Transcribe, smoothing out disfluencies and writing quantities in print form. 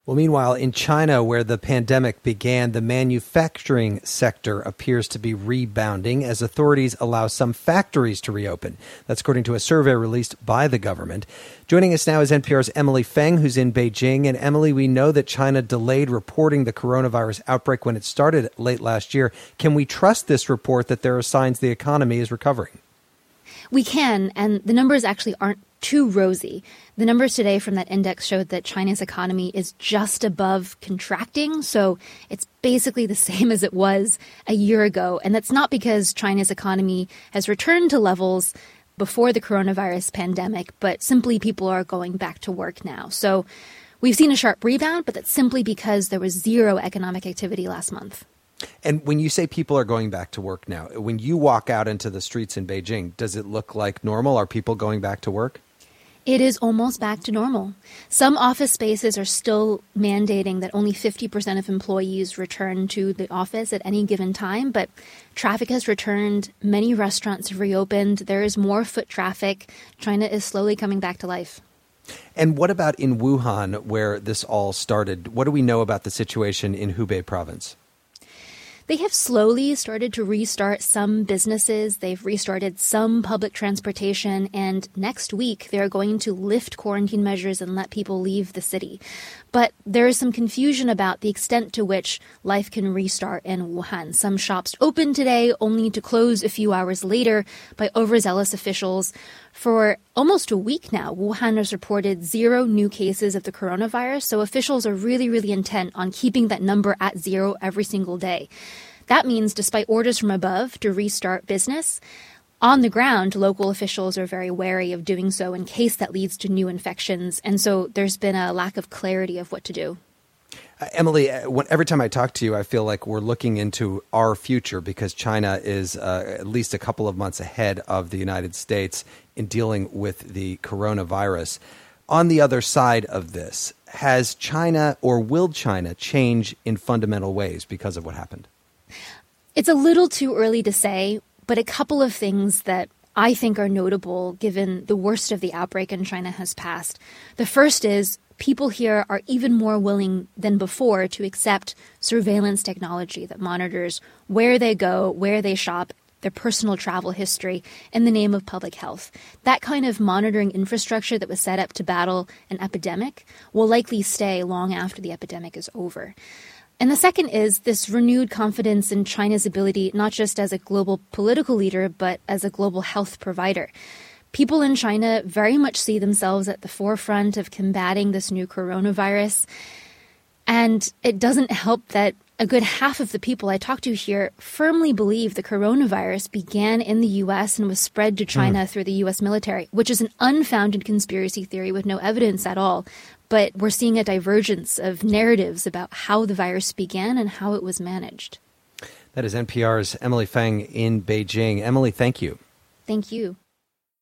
Well, meanwhile, in China, where the pandemic began, the manufacturing sector appears to be rebounding as authorities allow some factories to reopen. That's according to a survey released by the government. Joining us now is NPR's Emily Feng, who's in Beijing. And Emily, we know that China delayed reporting the coronavirus outbreak when it started late last year. Can we trust this report that there are signs the economy is recovering? We can, and the numbers actually aren't too rosy. The numbers today from that index showed that China's economy is just above contracting, so it's basically the same as it was a year ago. And that's not because China's economy has returned to levels before the coronavirus pandemic, but simply people are going back to work now. So we've seen a sharp rebound, but that's simply because there was zero economic activity last month. And when you say people are going back to work now, when you walk out into the streets in Beijing, does it look like normal? Are people going back to work? It is almost back to normal. Some office spaces are still mandating that only 50% of employees return to the office at any given time, but traffic has returned. Many restaurants have reopened. There is more foot traffic. China is slowly coming back to life. And what about in Wuhan, where this all started? What do we know about the situation in Hubei province? They have slowly started to restart some businesses. They've restarted some public transportation. And next week, they're going to lift quarantine measures and let people leave the city. But there is some confusion about the extent to which life can restart in Wuhan. Some shops opened today only to close a few hours later by overzealous officials. For almost a week now, Wuhan has reported 0 new cases of the coronavirus, so officials are really intent on keeping that number at 0 every single day. That means, despite orders from above to restart business, on the ground, local officials are very wary of doing so in case that leads to new infections, and so there's been a lack of clarity of what to do. Emily, every time I talk to you, I feel like we're looking into our future because China is at least a couple of months ahead of the United States in dealing with the coronavirus. On the other side of this, has China or will China change in fundamental ways because of what happened? It's a little too early to say, but a couple of things that I think are notable given the worst of the outbreak in China has passed. The first is people here are even more willing than before to accept surveillance technology that monitors where they go, where they shop, their personal travel history in the name of public health. That kind of monitoring infrastructure that was set up to battle an epidemic will likely stay long after the epidemic is over. And the second is this renewed confidence in China's ability, not just as a global political leader, but as a global health provider. People in China very much see themselves at the forefront of combating this new coronavirus. And it doesn't help that a good half of the people I talk to here firmly believe the coronavirus began in the U.S. and was spread to China through the U.S. military, which is an unfounded conspiracy theory with no evidence at all. But we're seeing a divergence of narratives about how the virus began and how it was managed. That is NPR's Emily Feng in Beijing. Emily, thank you. Thank you.